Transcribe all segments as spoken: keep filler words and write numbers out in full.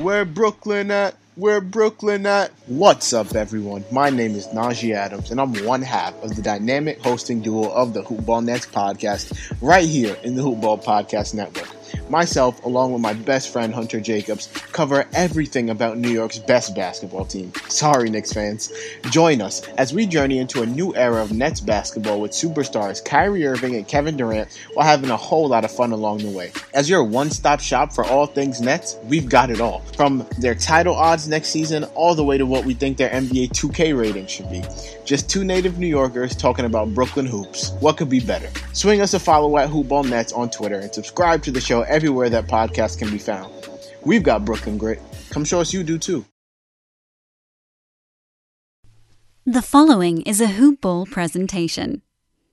Where Brooklyn at? Where Brooklyn at? What's up, everyone? My name is Najee Adams, and I'm one half of the dynamic hosting duo of the Hoopball Nets podcast right here in the Hoopball Podcast Network. Myself, along with my best friend Hunter Jacobs, cover everything about New York's best basketball team. Sorry, Knicks fans. Join us as we journey into a new era of Nets basketball with superstars Kyrie Irving and Kevin Durant while having a whole lot of fun along the way. As your one-stop shop for all things Nets, we've got it all. From their title odds next season all the way to what we think their N B A two K rating should be. Just two native New Yorkers talking about Brooklyn hoops. What could be better? Swing us a follow at Hoopball Nets on Twitter and subscribe to the show everywhere that podcasts can be found. We've got Brooklyn grit. Come show us you do too. The following is a Hoopball presentation.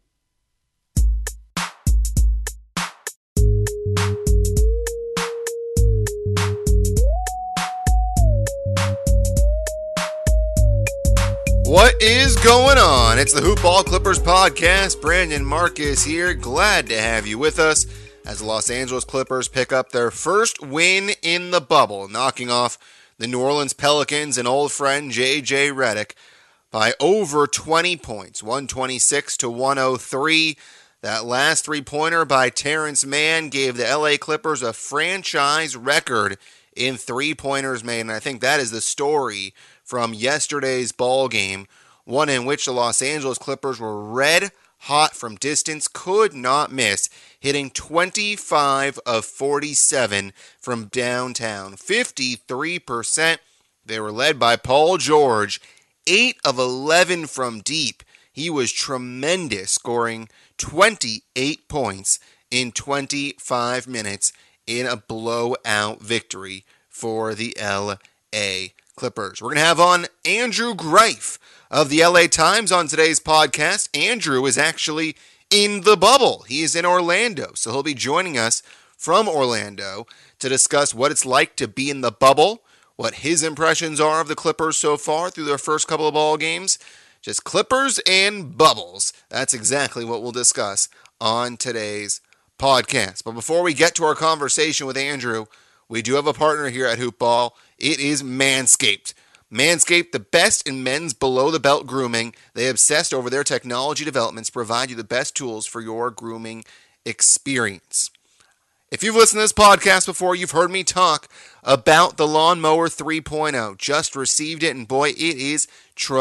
What is going on? It's the Hoopball Clippers podcast. Brandon Marcus here. Glad to have you with us as the Los Angeles Clippers pick up their first win in the bubble, knocking off the New Orleans Pelicans and old friend J J Redick by over twenty points, one twenty-six to one oh three. That last three-pointer by Terrence Mann gave the L A Clippers a franchise record in three-pointers made, and I think that is the story from yesterday's ball game, one in which the Los Angeles Clippers were red hot from distance, could not miss, hitting twenty-five of forty-seven from downtown, fifty-three percent. They were led by Paul George, eight of eleven from deep. He was tremendous, scoring twenty-eight points in twenty-five minutes in a blowout victory for the L A Clippers. We're going to have on Andrew Greif of the L A Times on today's podcast. Andrew is actually in the bubble. He is in Orlando, so he'll be joining us from Orlando to discuss what it's like to be in the bubble, what his impressions are of the Clippers so far through their first couple of ball games. Just Clippers and bubbles. That's exactly what we'll discuss on today's podcast. But before we get to our conversation with Andrew, we do have a partner here at Hoopball. It is Manscaped. Manscaped, the best in men's below-the-belt grooming. They obsessed over their technology developments to provide you the best tools for your grooming experience. If you've listened to this podcast before, you've heard me talk about the Lawnmower three point oh. Just received it, and boy, it is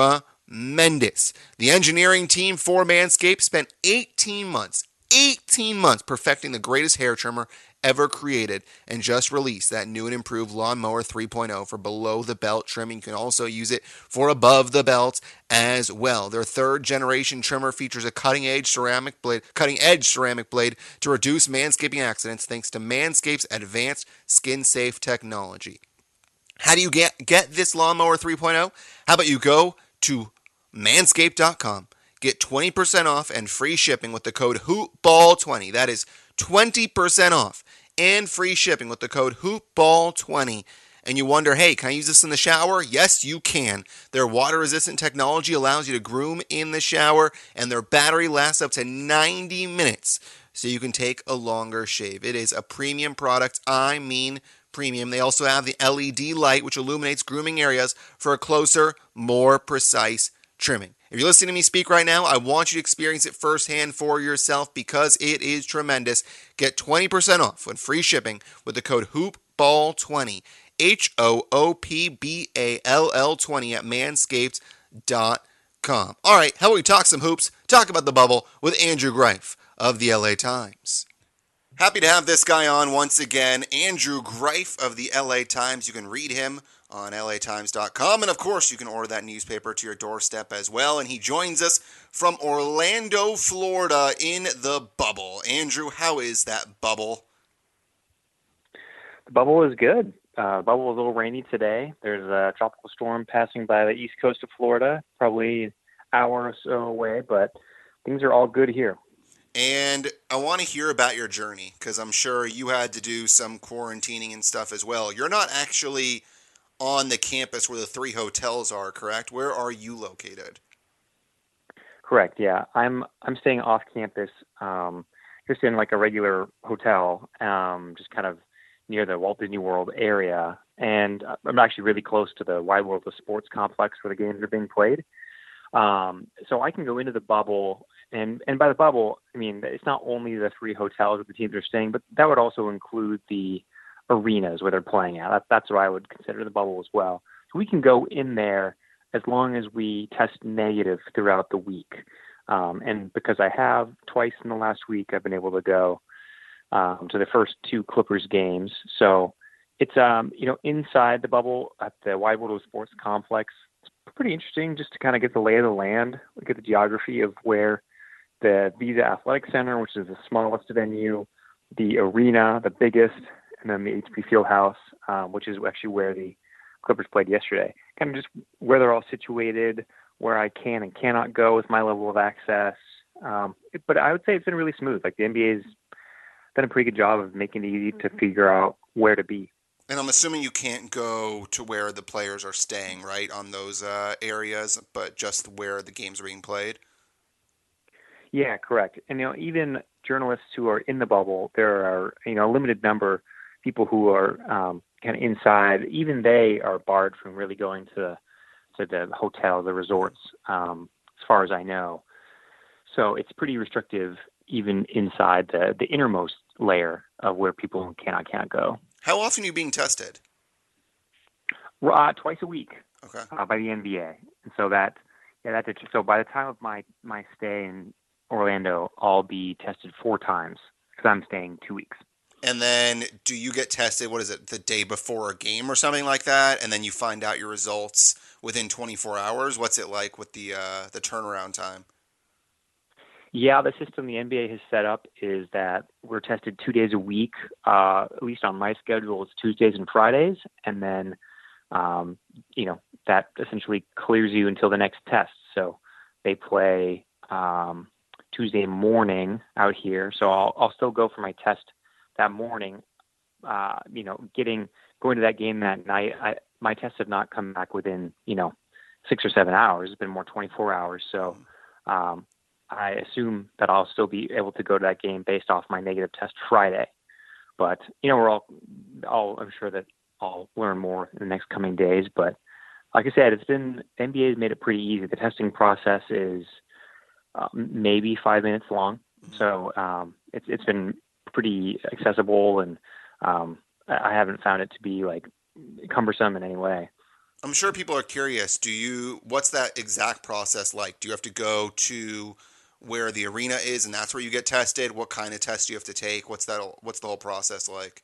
tremendous. The engineering team for Manscaped spent eighteen months, eighteen months perfecting the greatest hair trimmer ever created and just released that new and improved Lawnmower three point oh for below-the-belt trimming. You can also use it for above-the-belt as well. Their third-generation trimmer features a cutting-edge ceramic blade, cutting-edge ceramic blade to reduce manscaping accidents thanks to Manscaped's advanced skin-safe technology. How do you get, get this Lawnmower three point oh? How about you go to manscaped dot com, get twenty percent off and free shipping with the code hoopball twenty. That is twenty percent off and free shipping with the code hoopball twenty. And you wonder, hey, can I use this in the shower? Yes, you can. Their water-resistant technology allows you to groom in the shower, and their battery lasts up to ninety minutes, so you can take a longer shave. It is a premium product. I mean premium. They also have the L E D light, which illuminates grooming areas for a closer, more precise trimming. If you're listening to me speak right now, I want you to experience it firsthand for yourself because it is tremendous. Get twenty percent off and free shipping with the code hoopball twenty, H O O P B A L L twenty at manscaped dot com. All right, how about we talk some hoops, talk about the bubble with Andrew Greif of the L A Times. Happy to have this guy on once again, Andrew Greif of the L A Times. You can read him on L A times dot com, and of course you can order that newspaper to your doorstep as well. And he joins us from Orlando, Florida in the bubble. Andrew, how is that bubble? The bubble is good. Uh, the bubble was a little rainy today. There's a tropical storm passing by the east coast of Florida, probably an hour or so away, but things are all good here. And I want to hear about your journey because I'm sure you had to do some quarantining and stuff as well. You're not actually on the campus where the three hotels are, correct? Where are you located? Correct, yeah. I'm I'm staying off campus, um, just in like a regular hotel, um, just kind of near the Walt Disney World area. and I'm actually really close to the Wide World of Sports complex where the games are being played. Um, so I can go into the bubble, and, and by the bubble, I mean, it's not only the three hotels where the teams are staying, but that would also include the arenas where they're playing at. That, that's what I would consider the bubble as well. So we can go in there as long as we test negative throughout the week. Um, and because I have twice in the last week, I've been able to go um, to the first two Clippers games. So it's, um, you know, inside the bubble at the Wide World of Sports complex. It's pretty interesting just to kind of get the lay of the land, look at the geography of where the Visa Athletic Center, which is the smallest venue, the arena, the biggest, and then the H P Fieldhouse, um, which is actually where the Clippers played yesterday. Kind of just where they're all situated, where I can and cannot go with my level of access. Um, but I would say it's been really smooth. Like the N B A's done a pretty good job of making it easy to figure out where to be. And I'm assuming you can't go to where the players are staying, right, on those uh, areas, but just where the games are being played? Yeah, correct. And, you know, even journalists who are in the bubble, there are, you know, a limited number of people who are um, kind of inside. Even they are barred from really going to to the hotel, the resorts, um, as far as I know. So it's pretty restrictive even inside the, the innermost layer of where people can or can't go. How often are you being tested? Uh, twice a week. Okay. Uh, by the N B A. And so that, yeah, that's so by the time of my, my stay in Orlando, I'll be tested four times because I'm staying two weeks. And then do you get tested, what is it, the day before a game or something like that? And then you find out your results within twenty-four hours? What's it like with the uh, the turnaround time? Yeah, the system the N B A has set up is that we're tested two days a week. Uh, at least on my schedule, it's Tuesdays and Fridays. And then, um, you know, that essentially clears you until the next test. So they play um, Tuesday morning out here. So I'll, I'll still go for my test that morning. Uh, you know, getting going to that game that night, I, my tests have not come back within, you know, six or seven hours. It's been more twenty-four hours. So um, I assume that I'll still be able to go to that game based off my negative test Friday. But, you know, we're all, all I'm sure that I'll learn more in the next coming days. But like I said, it's been, N B A has made it pretty easy. The testing process is uh, maybe five minutes long. So um, it's it's been pretty accessible, and um, I haven't found it to be like cumbersome in any way. I'm sure people are curious. Do you, what's that exact process like? Do you have to go to where the arena is and that's where you get tested? What kind of test do you have to take? What's that, what's the whole process like?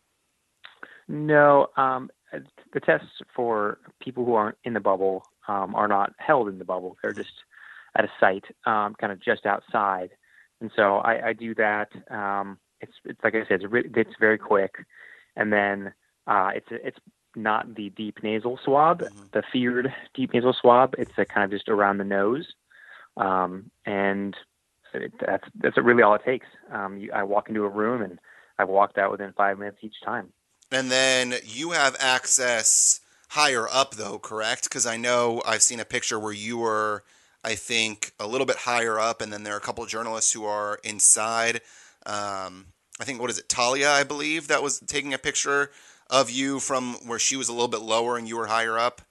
No, um, the tests for people who aren't in the bubble um, are not held in the bubble. They're just at a site, um, kind of just outside. And so I, I do that. Um, it's, it's like I said, it's, re- it's very quick. And then uh, it's it's not the deep nasal swab, mm-hmm. the feared deep nasal swab. It's a kind of just around the nose. Um, and it, that's that's really all it takes. Um, you, I walk into a room and I've walked out within five minutes each time. And then you have access higher up, though, correct? Because I know I've seen a picture where you were, I think, a little bit higher up, and then there are a couple of journalists who are inside. Um, I think, what is it, Talia, I believe, that was taking a picture of you from where she was a little bit lower and you were higher up?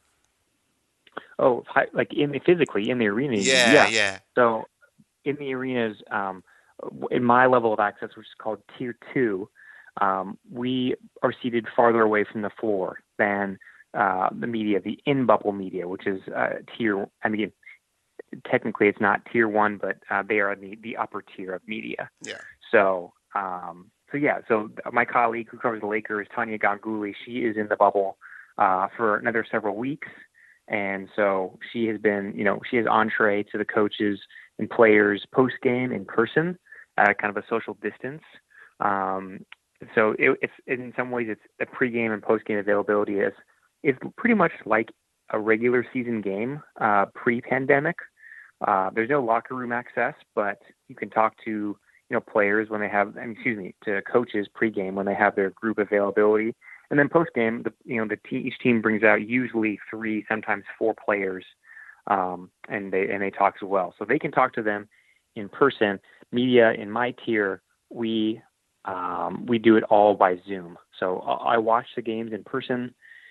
Oh, like in the, physically in the arena? Yeah, yeah. yeah. So in the arenas, um, in my level of access, which is called Tier two, um, we are seated farther away from the floor than uh, the media, the in-bubble media, which is uh, Tier, I mean, technically it's not Tier one, but uh, they are the, the upper tier of media. Yeah. So, um, so yeah, so my colleague who covers the Lakers, Tanya Ganguly, she is in the bubble uh, for another several weeks. And so she has been, you know, she has entree to the coaches and players post-game in person at kind of a social distance. Um, so it, it's in some ways it's a pre-game and post-game availability is is pretty much like a regular season game uh, pre-pandemic. Uh, there's no locker room access, but you can talk to, you know, players when they have, excuse me, to coaches pre-game when they have their group availability. And then post-game, the, you know, the te- each team brings out usually three, sometimes four players, um, and they and they talk as well. So they can talk to them in person. Media in my tier, we um, we do it all by Zoom. So I watch the games in person,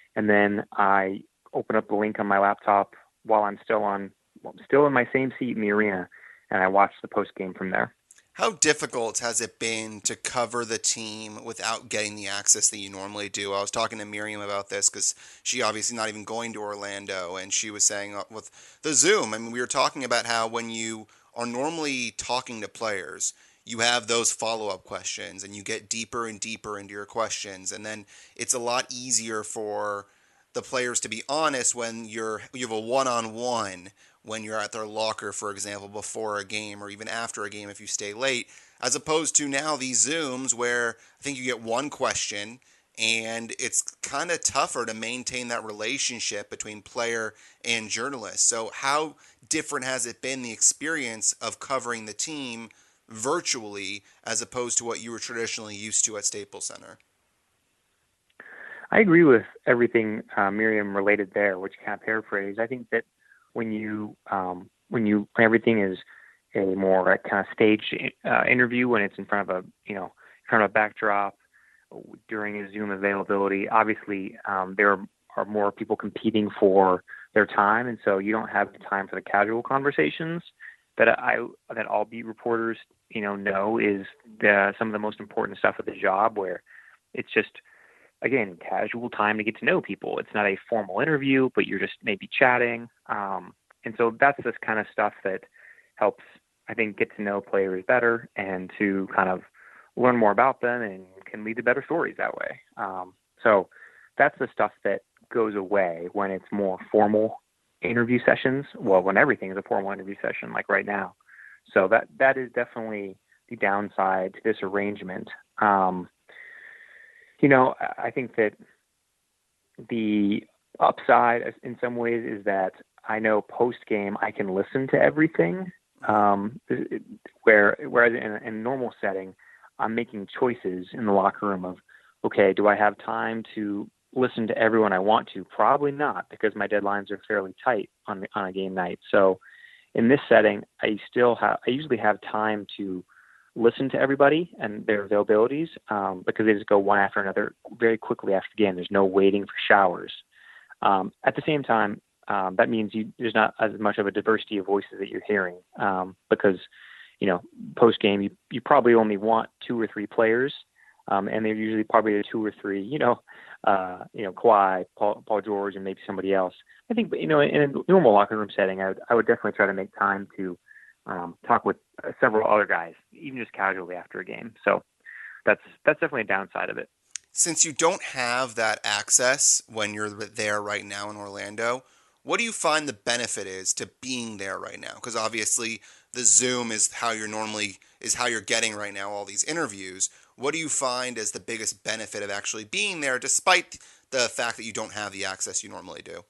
and then I open up the link on my laptop while I'm still on, well, still in my same seat in the arena, and I watch the post game from there. How difficult has it been to cover the team without getting the access that you normally do? I was talking to Miriam about this because she obviously not even going to Orlando, and she was saying with the Zoom, I mean, we were talking about how when you are normally talking to players, you have those follow-up questions, and you get deeper and deeper into your questions, and then it's a lot easier for the players to be honest when you're you have a one-on-one when you're at their locker, for example, before a game or even after a game if you stay late, as opposed to now these Zooms where I think you get one question and it's kind of tougher to maintain that relationship between player and journalist. So how different has it been, the experience of covering the team virtually as opposed to what you were traditionally used to at Staples Center? I agree with everything uh, Miriam related there, which kind of paraphrase. I think that when you um, when you when everything is a more kind of staged uh, interview, when it's in front of a you know in front of a backdrop during a Zoom availability, obviously um, there are, are more people competing for their time, and so you don't have the time for the casual conversations that I that all beat reporters you know know is the, some of the most important stuff of the job, where it's just, again, casual time to get to know people. It's not a formal interview, but you're just maybe chatting. Um, and so that's this kind of stuff that helps, I think, get to know players better and to kind of learn more about them and can lead to better stories that way. Um, so that's the stuff that goes away when it's more formal interview sessions. Well, when everything is a formal interview session, like right now. So that, that is definitely the downside to this arrangement. Um, You know, I think that the upside in some ways is that I know post-game I can listen to everything, um, where, whereas in a, in a normal setting, I'm making choices in the locker room of, okay, do I have time to listen to everyone I want to? Probably not, because my deadlines are fairly tight on, on a game night. So in this setting, I still have, I usually have time to listen to everybody and their availabilities um, because they just go one after another very quickly after the game. There's no waiting for showers. Um, at the same time, um, that means you, there's not as much of a diversity of voices that you're hearing um, because, you know, post-game, you, you probably only want two or three players, um, and they're usually probably the two or three, you know, uh, you know, Kawhi, Paul, Paul George, and maybe somebody else. I think, you know, in a normal locker room setting, I would, I would definitely try to make time to Um, talk with uh, several other guys, even just casually after a game. So that's that's definitely a downside of it. Since you don't have that access when you're there right now in Orlando, what do you find the benefit is to being there right now? Because obviously the Zoom is how you're normally is how you're getting right now all these interviews. What do you find as the biggest benefit of actually being there, despite the fact that you don't have the access you normally do?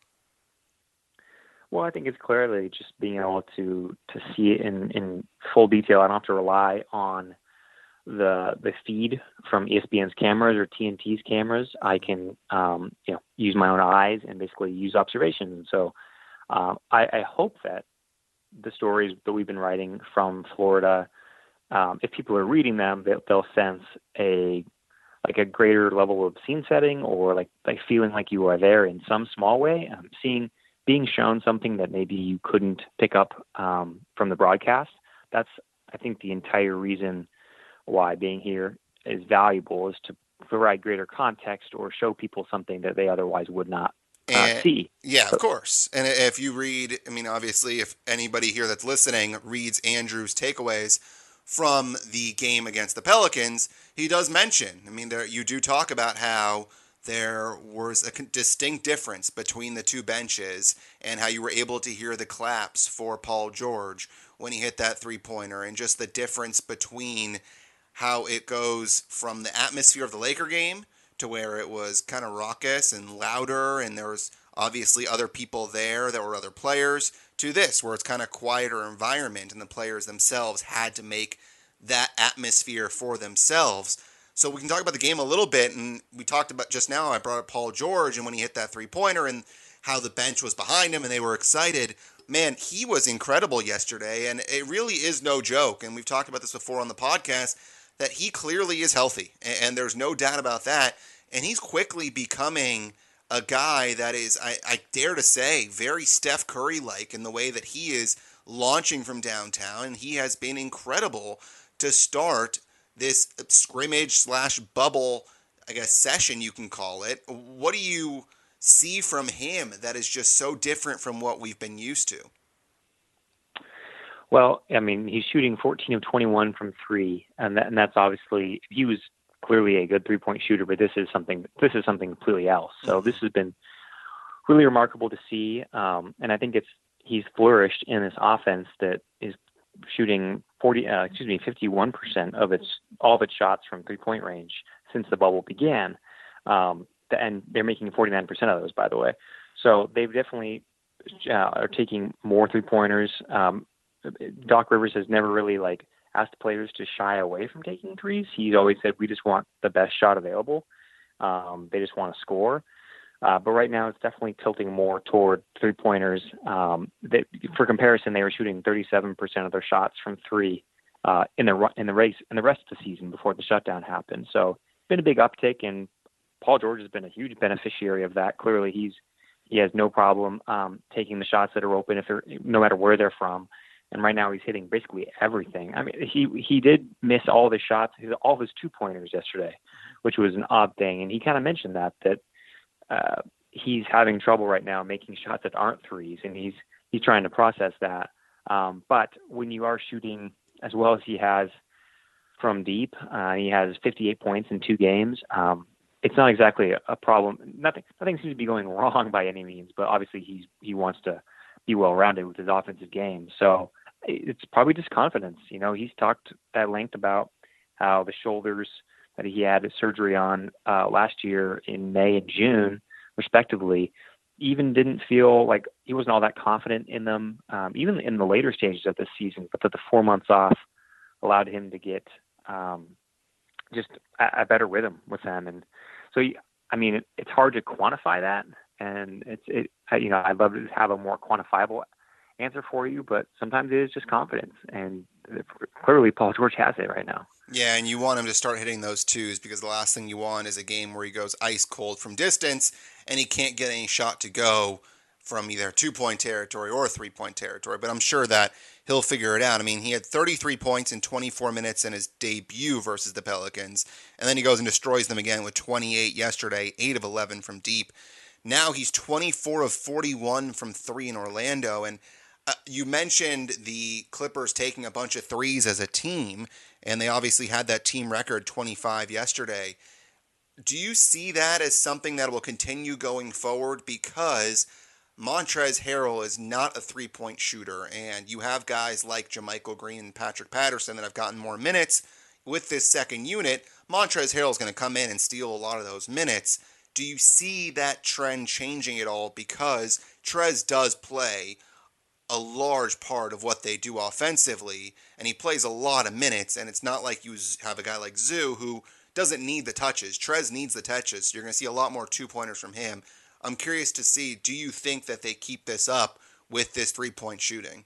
Well, I think it's clearly just being able to to see it in, in full detail. I don't have to rely on the the feed from E S P N's cameras or T N T's cameras. I can um, you know use my own eyes and basically use observation. And so uh, I, I hope that the stories that we've been writing from Florida, um, if people are reading them, they'll, they'll sense a like a greater level of scene setting or like like feeling like you are there in some small way. Um, seeing being shown something that maybe you couldn't pick up um, from the broadcast. That's, I think, the entire reason why being here is valuable, is to provide greater context or show people something that they otherwise would not uh, and, see. Yeah, of course. And if you read, I mean, obviously, if anybody here that's listening reads Andrew's takeaways from the game against the Pelicans, he does mention, I mean, there you do talk about how there was a distinct difference between the two benches and how you were able to hear the claps for Paul George when he hit that three-pointer, and just the difference between how it goes from the atmosphere of the Laker game to where it was kind of raucous and louder, and there was obviously other people there, there were other players, to this where it's kind of quieter environment and the players themselves had to make that atmosphere for themselves. So we can talk about the game a little bit, and we talked about just now, I brought up Paul George and when he hit that three-pointer and how the bench was behind him and they were excited. Man, he was incredible yesterday, and it really is no joke, and we've talked about this before on the podcast, that he clearly is healthy, and there's no doubt about that, and he's quickly becoming a guy that is, I, I dare to say, very Steph Curry-like in the way that he is launching from downtown, and he has been incredible to start this scrimmage slash bubble, I guess, session you can call it. What do you see from him that is just so different from what we've been used to? Well, I mean, he's shooting fourteen of twenty-one from three, and, that, and that's obviously, he was clearly a good three-point shooter, but this is something this is something completely else. So mm-hmm. this has been really remarkable to see, um, and I think it's he's flourished in this offense that is shooting forty, uh, excuse me, fifty-one percent of its all of its shots from three-point range since the bubble began, um, and they're making forty-nine percent of those, by the way. So they've definitely uh, are taking more three-pointers. Um, Doc Rivers has never really like asked players to shy away from taking threes. He's always said, we just want the best shot available. Um, they just want to score. Uh, but right now it's definitely tilting more toward three-pointers. Um, they, for comparison, they were shooting thirty-seven percent of their shots from three uh, in the in the race in the rest of the season before the shutdown happened. So it's been a big uptick, and Paul George has been a huge beneficiary of that. Clearly, he's he has no problem um, taking the shots that are open, if they're, no matter where they're from. And right now he's hitting basically everything. I mean, he he did miss all the shots, all of his two-pointers yesterday, which was an odd thing. And he kind of mentioned that, that uh, he's having trouble right now making shots that aren't threes, and he's he's trying to process that. Um, but when you are shooting as well as he has from deep, uh, he has fifty-eight points in two games. Um, it's not exactly a, a problem. Nothing nothing seems to be going wrong by any means, but obviously he's he wants to be well-rounded with his offensive game. So it's probably just confidence. You know, he's talked at length about how the shoulders that he had surgery on uh, last year in May and June, respectively, even didn't feel like he wasn't all that confident in them, um, even in the later stages of this season, but that the four months off allowed him to get um, just a, a better rhythm with them. And so, I mean, it, it's hard to quantify that. And it's, it, you know, I'd love to have a more quantifiable answer for you, but sometimes it is just confidence. And clearly Paul George has it right now. Yeah, and you want him to start hitting those twos, because the last thing you want is a game where he goes ice cold from distance and he can't get any shot to go from either two-point territory or three-point territory. But I'm sure that he'll figure it out. I mean, he had thirty-three points in twenty-four minutes in his debut versus the Pelicans, and then he goes and destroys them again with twenty-eight yesterday, eight of eleven from deep. Now he's twenty-four of forty-one from three in Orlando, and uh, you mentioned the Clippers taking a bunch of threes as a team, and they obviously had that team record twenty-five yesterday. Do you see that as something that will continue going forward? Because Montrezl Harrell is not a three-point shooter, and you have guys like JaMychal Green and Patrick Patterson that have gotten more minutes. With this second unit, Montrezl Harrell is going to come in and steal a lot of those minutes. Do you see that trend changing at all? Because Trez does play a large part of what they do offensively, and he plays a lot of minutes, and it's not like you have a guy like Zoo who doesn't need the touches. Trez needs the touches. So you're going to see a lot more two-pointers from him. I'm curious to see, do you think that they keep this up with this three-point shooting?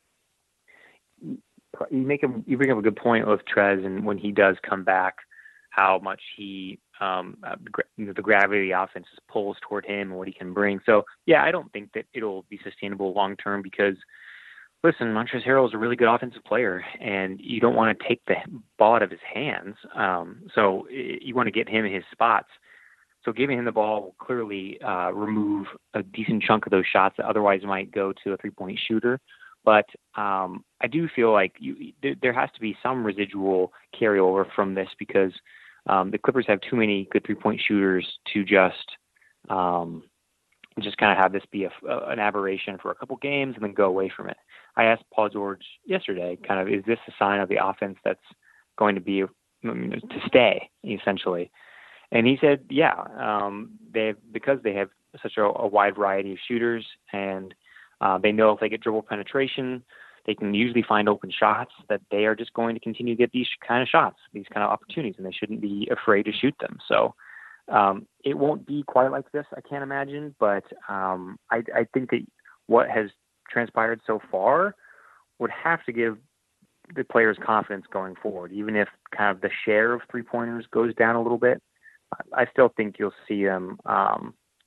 You make a, you bring up a good point with Trez, and when he does come back, how much he um, uh, the gravity of the offense pulls toward him and what he can bring. So, yeah, I don't think that it'll be sustainable long term because, listen, Montrezl Harrell is a really good offensive player, and you don't want to take the ball out of his hands. Um, so you want to get him in his spots. So giving him the ball will clearly uh, remove a decent chunk of those shots that otherwise might go to a three-point shooter. But um, I do feel like you, there has to be some residual carryover from this because um, the Clippers have too many good three-point shooters to just um, just kind of have this be a, an aberration for a couple games and then go away from it. I asked Paul George yesterday, kind of, is this a sign of the offense that's going to be to stay, essentially? And he said, yeah, um, they have, because they have such a, a wide variety of shooters, and uh, they know if they get dribble penetration, they can usually find open shots, that they are just going to continue to get these kind of shots, these kind of opportunities, and they shouldn't be afraid to shoot them. So um, it won't be quite like this, I can't imagine, but um, I, I think that what has transpired so far would have to give the players confidence going forward, even if kind of the share of three-pointers goes down a little bit. I still think you'll see them um,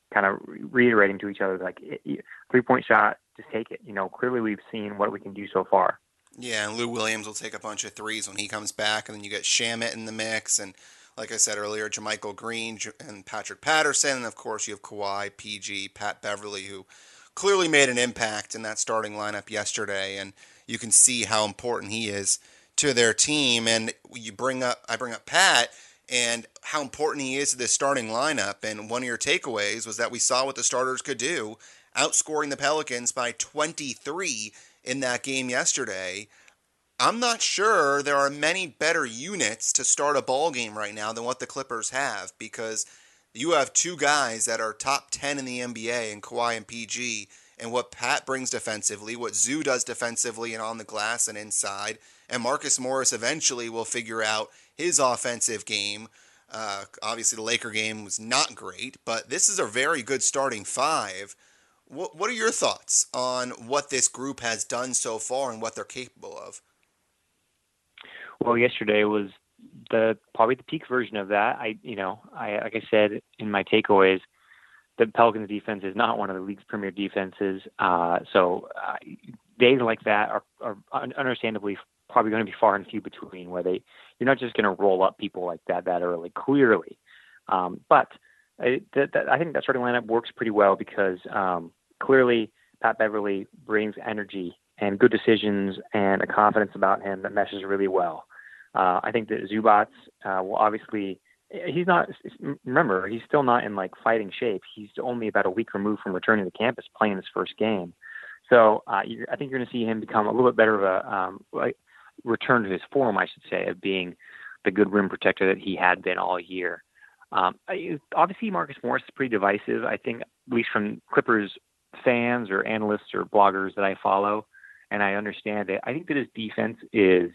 kind of reiterating to each other, like, three-point shot, just take it. You know, clearly we've seen what we can do so far. Yeah, and Lou Williams will take a bunch of threes when he comes back, and then you get Shamet in the mix, and like I said earlier, JaMychal Green and Patrick Patterson, and of course you have Kawhi, P G, Pat Beverly, who clearly made an impact in that starting lineup yesterday, and you can see how important he is to their team. And you bring up, I bring up Pat, and how important he is to this starting lineup. And one of your takeaways was that we saw what the starters could do, outscoring the Pelicans by twenty-three in that game yesterday. I'm not sure there are many better units to start a ball game right now than what the Clippers have, because you have two guys that are top ten in the N B A in Kawhi and P G, and what Pat brings defensively, what Zoo does defensively and on the glass and inside, and Marcus Morris eventually will figure out his offensive game. Uh, obviously, the Laker game was not great, but this is a very good starting five. What, what are your thoughts on what this group has done so far and what they're capable of? Well, yesterday was the probably the peak version of that. I, you know, I like I said in my takeaways, the Pelicans defense is not one of the league's premier defenses. Uh, so uh, days like that are, are understandably probably going to be far and few between, where they you're not just going to roll up people like that that early, clearly. Um, but I, that, that, I think that starting lineup works pretty well because um, clearly Pat Beverly brings energy and good decisions and a confidence about him that meshes really well. Uh, I think that Zubac uh, will obviously, he's not, remember, he's still not in like fighting shape. He's only about a week removed from returning to campus playing his first game. So uh, I think you're going to see him become a little bit better of a, um, like return to his form, I should say, of being the good rim protector that he had been all year. Um, obviously, Marcus Morris is pretty divisive. I think, at least from Clippers fans or analysts or bloggers that I follow, and I understand it, I think that his defense is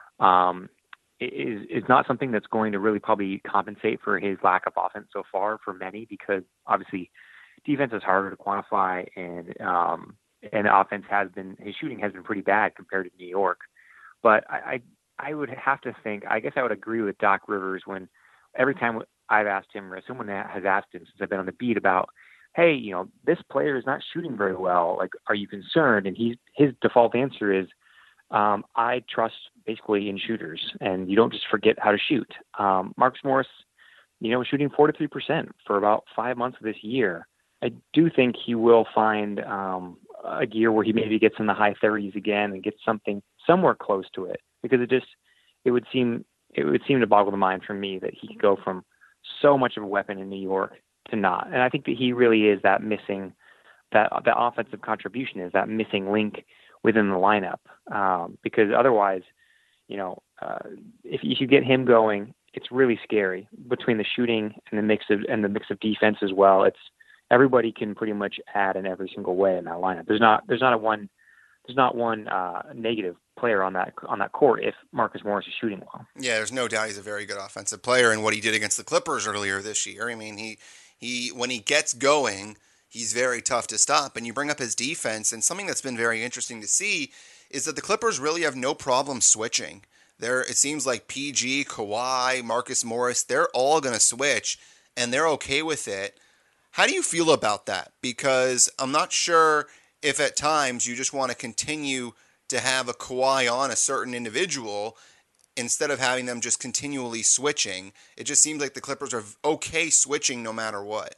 um, is is not something that's going to really probably compensate for his lack of offense so far for many, because obviously defense is harder to quantify, and um, and offense has been, his shooting has been pretty bad compared to New York. But I, I I would have to think, I guess I would agree with Doc Rivers when every time I've asked him, or someone has asked him since I've been on the beat about, hey, you know, this player is not shooting very well. Like, are you concerned? And he's, his default answer is, um, I trust basically in shooters, and you don't just forget how to shoot. Um, Marcus Morris, you know, shooting forty-three percent for about five months of this year. I do think he will find um, a year where he maybe gets in the high thirties again and gets something somewhere close to it, because it just, it would seem, it would seem to boggle the mind for me that he could go from so much of a weapon in New York to not. And I think that he really is that missing, that that offensive contribution is that missing link within the lineup. Um, because otherwise, you know, uh, if, if you get him going, it's really scary between the shooting and the mix of, and the mix of defense as well. It's, everybody can pretty much add in every single way in that lineup. There's not, there's not a one, there's not one uh, negative player on that on that court if Marcus Morris is shooting well. Yeah, there's no doubt he's a very good offensive player, and what he did against the Clippers earlier this year. I mean, he he when he gets going, he's very tough to stop. And you bring up his defense, and something that's been very interesting to see is that the Clippers really have no problem switching. There, it seems like P G, Kawhi, Marcus Morris, they're all going to switch, and they're okay with it. How do you feel about that? Because I'm not sure if at times you just want to continue to have a Kawhi on a certain individual instead of having them just continually switching. It just seems like the Clippers are okay switching no matter what.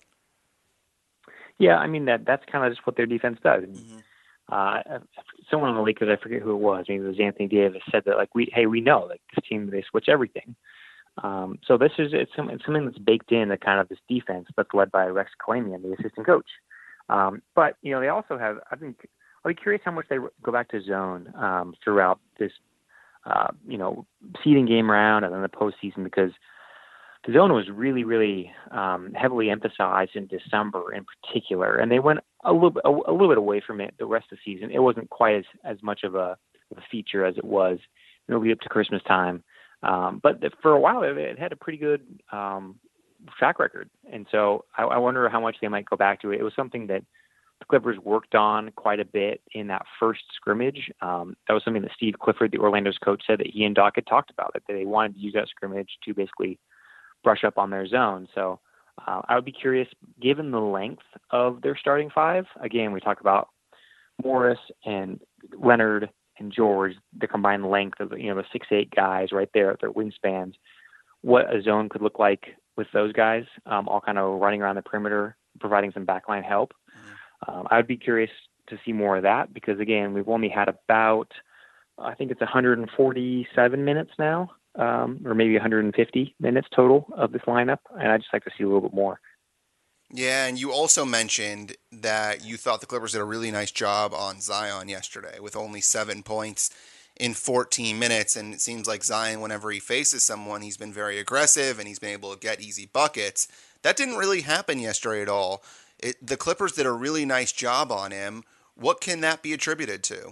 Yeah, I mean, that that's kind of just what their defense does. Mm-hmm. Uh, someone on the Lakers, I forget who it was, maybe it was Anthony Davis, said that, like, we, hey, we know, like, this team, they switch everything. Um, so this is, it's, some, it's something that's baked in, the kind of this defense that's led by Rex Kalamian, the assistant coach. Um, but, you know, they also have, I think, I'll be curious how much they go back to zone um, throughout this, uh, you know, seeding game round and then the postseason, because the zone was really, really um, heavily emphasized in December in particular, and they went a little bit, a, a little bit away from it the rest of the season. It wasn't quite as, as much of a, a feature as it was in the lead up to Christmas time, um, but for a while it, it had a pretty good um, track record, and so I, I wonder how much they might go back to it. It was something that the Clippers worked on quite a bit in that first scrimmage. Um, that was something that Steve Clifford, the Orlando's coach, said that he and Doc had talked about, that they wanted to use that scrimmage to basically brush up on their zone. So Uh, I would be curious, given the length of their starting five. Again, we talk about Morris and Leonard and George, the combined length of, you know, the six eight guys right there at their wingspans, what a zone could look like with those guys, um, all kind of running around the perimeter, providing some backline help. Um, I would be curious to see more of that because, again, we've only had about, I think it's one hundred forty-seven minutes now, um, or maybe one hundred fifty minutes total of this lineup, and I'd just like to see a little bit more. Yeah, and you also mentioned that you thought the Clippers did a really nice job on Zion yesterday with only seven points in fourteen minutes, and it seems like Zion, whenever he faces someone, he's been very aggressive and he's been able to get easy buckets. That didn't really happen yesterday at all. It, the Clippers did a really nice job on him. What can that be attributed to?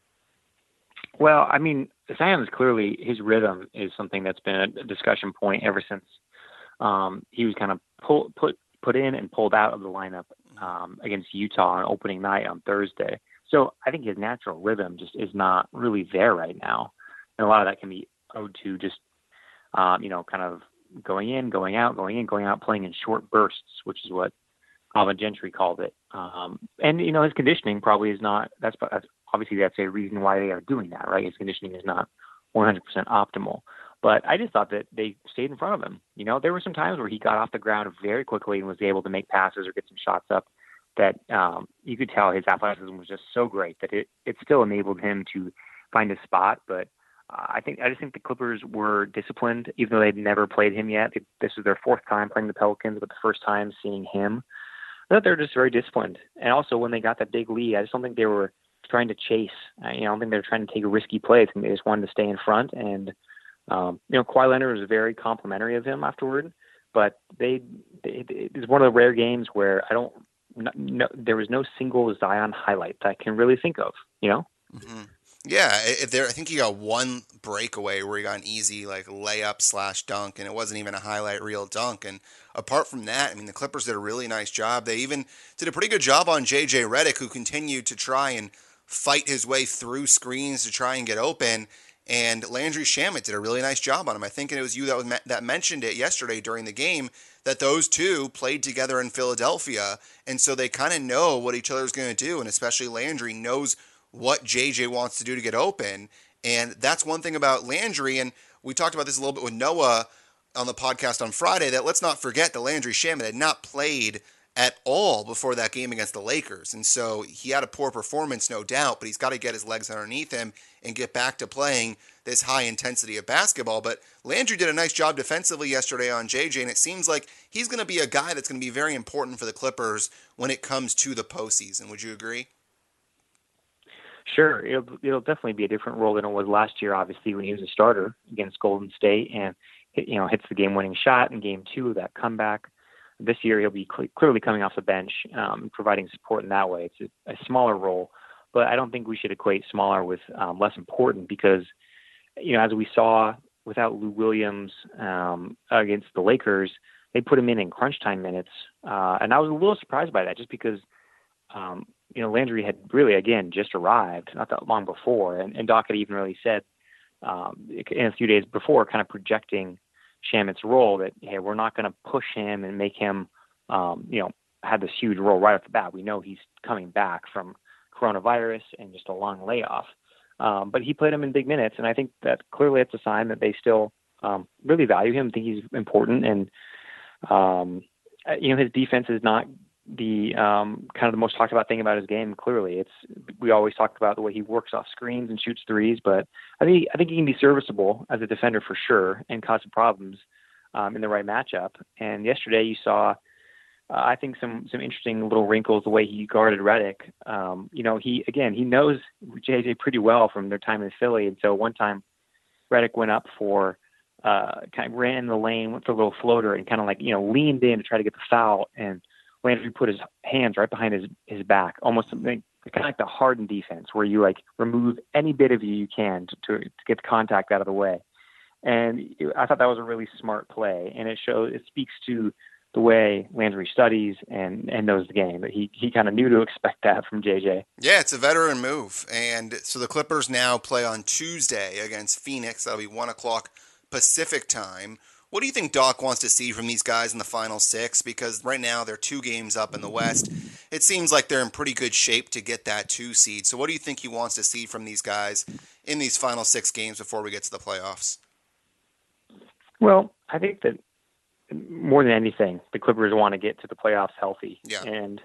Well, I mean, Zion is clearly, his rhythm is something that's been a discussion point ever since um, he was kind of pull, put put in and pulled out of the lineup um, against Utah on opening night on Thursday. So I think his natural rhythm just is not really there right now. And a lot of that can be owed to just, um, you know, kind of going in, going out, going in, going out, playing in short bursts, which is what Alvin Gentry called it. Um, and, you know, his conditioning probably is not, that's, that's obviously that's a reason why they are doing that, right? His conditioning is not one hundred percent optimal. But I just thought that they stayed in front of him. You know, there were some times where he got off the ground very quickly and was able to make passes or get some shots up that um, you could tell his athleticism was just so great that it, it still enabled him to find a spot. But uh, I think I just think the Clippers were disciplined, even though they'd never played him yet. It, this was their fourth time playing the Pelicans, but the first time seeing him. I thought they were just very disciplined. And also when they got that big lead, I just don't think they were trying to chase. I, you know, I don't think they were trying to take a risky play. I think they just wanted to stay in front. And Um, you know, Kawhi Leonard was very complimentary of him afterward, but they, they, it was one of the rare games where I don't, no, no, there was no single Zion highlight that I can really think of, you know? Mm-hmm. Yeah, it, there, I think he got one breakaway where he got an easy like layup slash dunk, and it wasn't even a highlight reel dunk. And apart from that, I mean, the Clippers did a really nice job. They even did a pretty good job on J J Redick, who continued to try and fight his way through screens to try and get open. And Landry Shamet did a really nice job on him. I think it was you that was that mentioned it yesterday during the game, that those two played together in Philadelphia, and so they kind of know what each other is going to do, and especially Landry knows what J J wants to do to get open. And that's one thing about Landry, and we talked about this a little bit with Noah on the podcast on Friday, that let's not forget that Landry Shamet had not played at all before that game against the Lakers. And so he had a poor performance, no doubt, but he's got to get his legs underneath him and get back to playing this high intensity of basketball. But Landry did a nice job defensively yesterday on J J, and it seems like he's going to be a guy that's going to be very important for the Clippers when it comes to the postseason. Would you agree? Sure. It'll, it'll definitely be a different role than it was last year, obviously, when he was a starter against Golden State and, you know, hits the game-winning shot in game two of that comeback. This year, he'll be cl- clearly coming off the bench, um, providing support in that way. It's a, a smaller role, but I don't think we should equate smaller with um, less important because, you know, as we saw without Lou Williams um, against the Lakers, they put him in in crunch time minutes. Uh, and I was a little surprised by that just because, um, you know, Landry had really, again, just arrived not that long before. And, and Doc had even really said um, in a few days before, kind of projecting Shamet's role that, hey, we're not going to push him and make him, um, you know, have this huge role right off the bat. We know he's coming back from coronavirus and just a long layoff. Um, but he played him in big minutes, and I think that clearly it's a sign that they still um, really value him, think he's important. And, um, you know, his defense is not the um, kind of the most talked about thing about his game. Clearly, it's we always talked about the way he works off screens and shoots threes, but I think I think he can be serviceable as a defender for sure and cause some problems um, in the right matchup. And yesterday, you saw, uh, I think some some interesting little wrinkles the way he guarded Redick. Um, you know, he again he knows J J pretty well from their time in Philly, and so one time Redick went up for uh, kind of ran in the lane, went for a little floater, and kind of like you know leaned in to try to get the foul, and Landry put his hands right behind his, his back, almost something kind of like the hardened defense where you like remove any bit of you you can to, to, to get the contact out of the way. And I thought that was a really smart play. And it shows, it speaks to the way Landry studies and, and knows the game. But he, he kind of knew to expect that from J J. Yeah, it's a veteran move. And so the Clippers now play on Tuesday against Phoenix. That'll be one o'clock Pacific time. What do you think Doc wants to see from these guys in the final six? Because right now they're two games up in the West. It seems like they're in pretty good shape to get that two seed. So what do you think he wants to see from these guys in these final six games before we get to the playoffs? Well, I think that more than anything, the Clippers want to get to the playoffs healthy. Yeah. And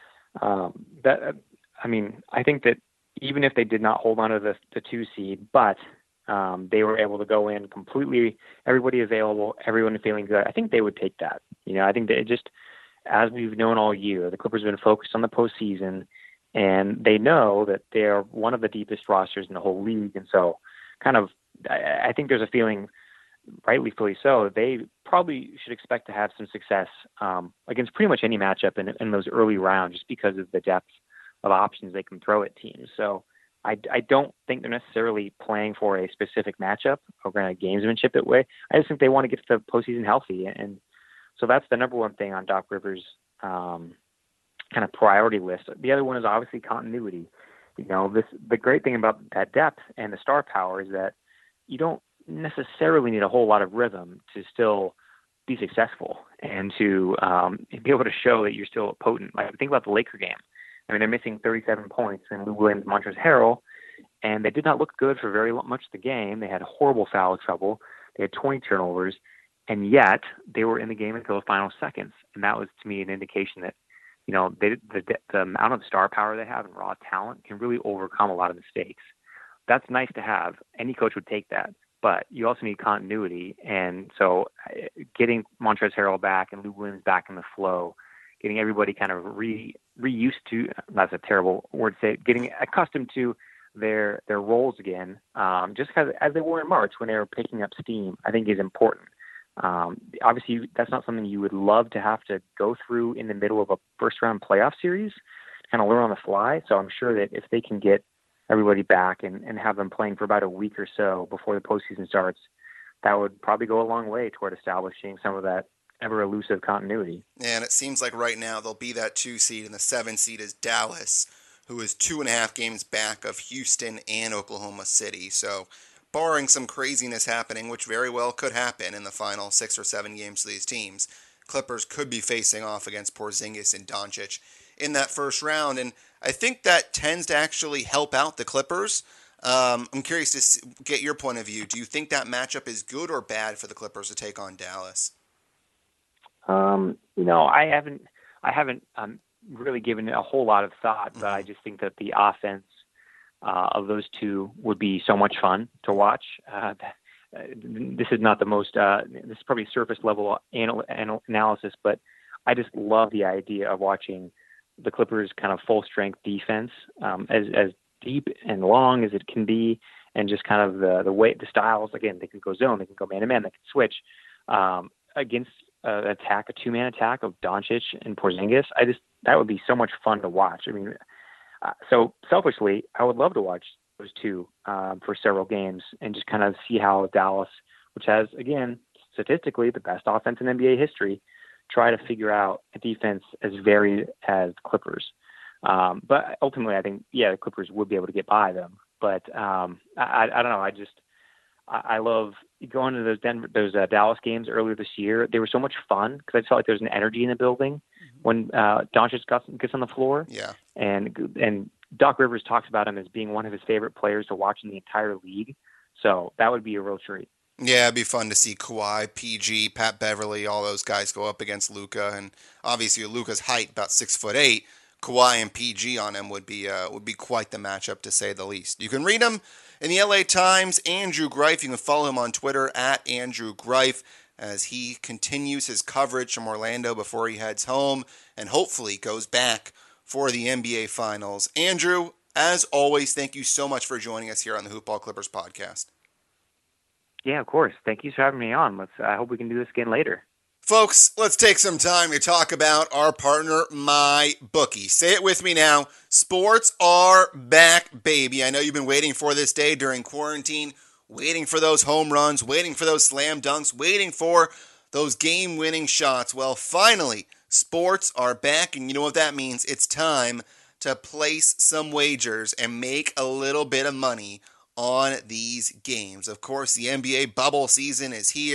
um, that, I mean, I think that even if they did not hold on to the, the two seed, but um, they were able to go in completely, everybody available, everyone feeling good, I think they would take that. You know, I think that it just, as we've known all year, the Clippers have been focused on the postseason, and they know that they're one of the deepest rosters in the whole league. And so kind of, I, I think there's a feeling, rightly fully so, they probably should expect to have some success um, against pretty much any matchup in, in those early rounds, just because of the depth of options they can throw at teams. So I, I don't think they're necessarily playing for a specific matchup or going to gamesmanship it way. I just think they want to get to the postseason healthy. And so that's the number one thing on Doc Rivers' um, kind of priority list. The other one is obviously continuity. You know, this the great thing about that depth and the star power is that you don't necessarily need a whole lot of rhythm to still be successful and to um, be able to show that you're still potent. Like, think about the Laker game. I mean, they're missing thirty-seven points in Lou Williams, Montrezl Harrell, and they did not look good for very much of the game. They had horrible foul trouble. They had twenty turnovers, and yet they were in the game until the final seconds. And that was, to me, an indication that, you know, they, the, the amount of star power they have and raw talent can really overcome a lot of mistakes. That's nice to have. Any coach would take that. But you also need continuity. And so getting Montrezl Harrell back and Lou Williams back in the flow, getting everybody kind of re reused to, that's a terrible word to say, getting accustomed to their their roles again, um, just as, as they were in March when they were picking up steam, I think is important. Um, obviously, that's not something you would love to have to go through in the middle of a first-round playoff series, kind of learn on the fly. So I'm sure that if they can get everybody back and, and have them playing for about a week or so before the postseason starts, that would probably go a long way toward establishing some of that ever elusive continuity. And it seems like right now they'll be that two seed, and the seven seed is Dallas, who is two and a half games back of Houston and Oklahoma City. So barring some craziness happening, which very well could happen in the final six or seven games of these teams, Clippers could be facing off against Porzingis and Doncic in that first round. And I think that tends to actually help out the Clippers. Um, I'm curious to get your point of view. Do you think that matchup is good or bad for the Clippers to take on Dallas? Um, you know, I haven't, I haven't um, really given it a whole lot of thought, but I just think that the offense uh, of those two would be so much fun to watch. Uh, this is not the most, uh, this is probably surface level anal- anal- analysis, but I just love the idea of watching the Clippers kind of full strength defense, um, as, as deep and long as it can be. And just kind of the, the way, the styles, again, they can go zone, they can go man to man, they can switch, um, against uh, attack, a two man attack of Doncic and Porzingis. I just, that would be so much fun to watch. I mean, uh, so selfishly, I would love to watch those two, um, for several games and just kind of see how Dallas, which has, again, statistically the best offense in N B A history, try to figure out a defense as varied as Clippers. Um, but ultimately, I think, yeah, the Clippers would be able to get by them. But um, I, I don't know. I just, I, I love going to those Denver, those uh, Dallas games earlier this year. They were so much fun because I just felt like there was an energy in the building mm-hmm. when uh, Doncic gets on the floor. Yeah. And and Doc Rivers talks about him as being one of his favorite players to watch in the entire league. So that would be a real treat. Yeah, it'd be fun to see Kawhi, P G, Pat Beverly, all those guys go up against Luka, and obviously Luka's height, about six foot eight, Kawhi and P G on him would be uh, would be quite the matchup to say the least. You can read him in the L A Times. Andrew Greif. You can follow him on Twitter at Andrew Greif as he continues his coverage from Orlando before he heads home and hopefully goes back for the N B A Finals. Andrew, as always, thank you so much for joining us here on the Hoopball Clippers podcast. Yeah, of course. Thank you for having me on. Let's. I hope we can do this again later. Folks, let's take some time to talk about our partner, MyBookie. Say it with me now. Sports are back, baby. I know you've been waiting for this day during quarantine, waiting for those home runs, waiting for those slam dunks, waiting for those game-winning shots. Well, finally, sports are back, and you know what that means. It's time to place some wagers and make a little bit of money on these games. Of course, the N B A bubble season is here,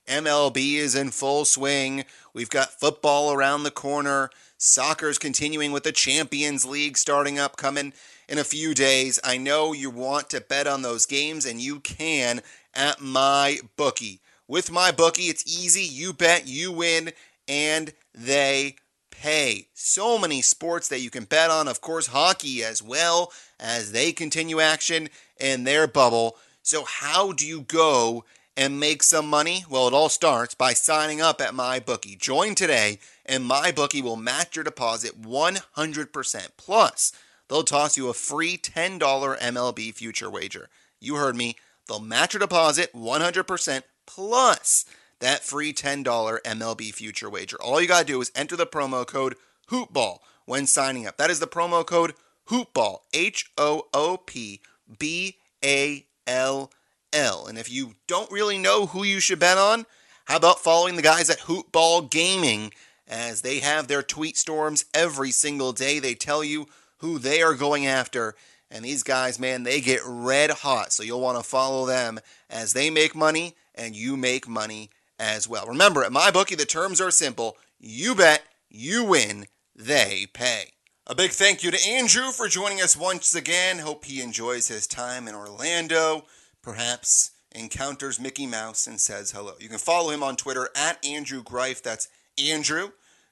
M L B is in full swing. We've got football around the corner. Soccer's continuing with the Champions League starting up, coming in a few days. I know you want to bet on those games, and you can at MyBookie. With MyBookie, it's easy. You bet, you win, and they pay. So many sports that you can bet on. Of course, hockey as well, as they continue action in their bubble. So how do you go and make some money? Well, it all starts by signing up at MyBookie. Join today, and MyBookie will match your deposit one hundred percent. Plus, they'll toss you a free ten dollars M L B future wager. You heard me. They'll match your deposit one hundred percent plus that free ten dollars M L B future wager. All you got to do is enter the promo code HoopBall when signing up. That is the promo code HoopBall, H O O P B A L L. And if you don't really know who you should bet on, how about following the guys at HoopBall Gaming, as they have their tweet storms every single day. They tell you who they are going after. And these guys, man, they get red hot. So you'll want to follow them as they make money and you make money as well. Remember, at MyBookie, the terms are simple. You bet, you win, they pay. A big thank you to Andrew for joining us once again. Hope he enjoys his time in Orlando. Perhaps encounters Mickey Mouse and says hello. You can follow him on Twitter at Andrew Greif. That's Andrew,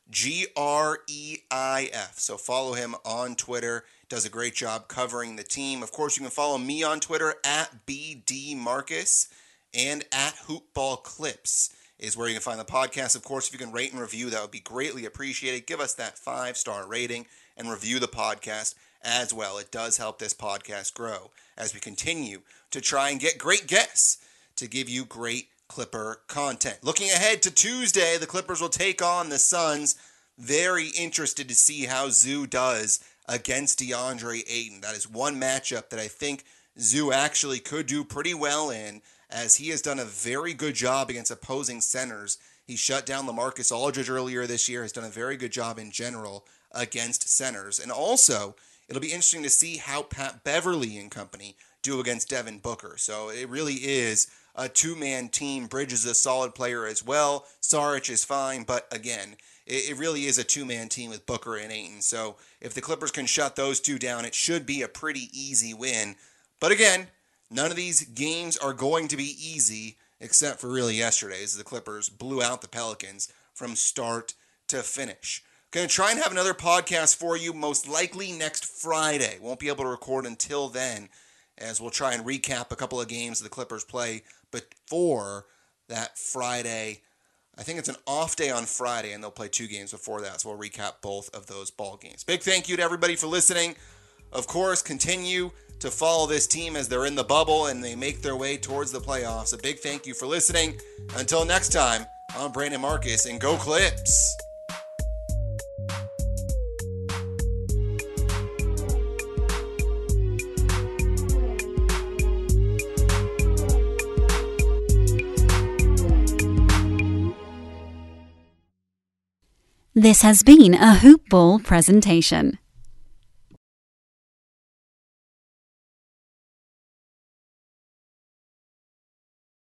G R E I F. So follow him on Twitter. Does a great job covering the team. Of course, you can follow me on Twitter at B D Marcus and at Hoopball Clips is where you can find the podcast. Of course, if you can rate and review, that would be greatly appreciated. Give us that five-star rating and review the podcast as well. It does help this podcast grow as we continue to try and get great guests to give you great Clipper content. Looking ahead to Tuesday, the Clippers will take on the Suns. Very interested to see how Zoo does against DeAndre Ayton. That is one matchup that I think Zoo actually could do pretty well in, as he has done a very good job against opposing centers. He shut down LaMarcus Aldridge earlier this year, has done a very good job in general against centers. And also, it'll be interesting to see how Pat Beverly and company do against Devin Booker. So it really is a two-man team. Bridges is a solid player as well. Saric is fine, but again, it really is a two-man team with Booker and Ayton. So if the Clippers can shut those two down, it should be a pretty easy win. But again, none of these games are going to be easy, except for really yesterday's. The Clippers blew out the Pelicans from start to finish. Going to try and have another podcast for you, most likely next Friday. Won't be able to record until then, as we'll try and recap a couple of games the Clippers play before that Friday. I think it's an off day on Friday, and they'll play two games before that, so we'll recap both of those ball games. Big thank you to everybody for listening. Of course, continue to follow this team as they're in the bubble and they make their way towards the playoffs. A big thank you for listening. Until next time, I'm Brandon Marcus, and go Clips! This has been a Hoop Ball presentation.